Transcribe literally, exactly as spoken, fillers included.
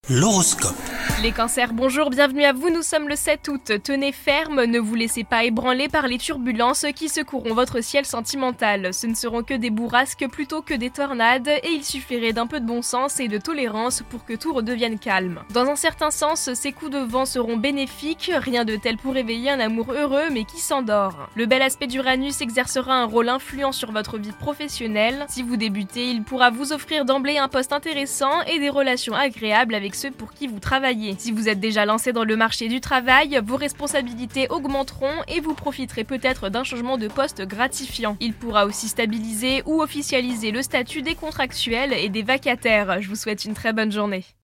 L'horoscope. Les cancers, bonjour, bienvenue à vous, nous sommes le sept août. Tenez ferme, ne vous laissez pas ébranler par les turbulences qui secoueront votre ciel sentimental. Ce ne seront que des bourrasques plutôt que des tornades et il suffirait d'un peu de bon sens et de tolérance pour que tout redevienne calme. Dans un certain sens, ces coups de vent seront bénéfiques, rien de tel pour éveiller un amour heureux mais qui s'endort. Le bel aspect d'Uranus exercera un rôle influent sur votre vie professionnelle. Si vous débutez, il pourra vous offrir d'emblée un poste intéressant et des relations agréables avec ceux pour qui vous travaillez. Si vous êtes déjà lancé dans le marché du travail, vos responsabilités augmenteront et vous profiterez peut-être d'un changement de poste gratifiant. Il pourra aussi stabiliser ou officialiser le statut des contractuels et des vacataires. Je vous souhaite une très bonne journée.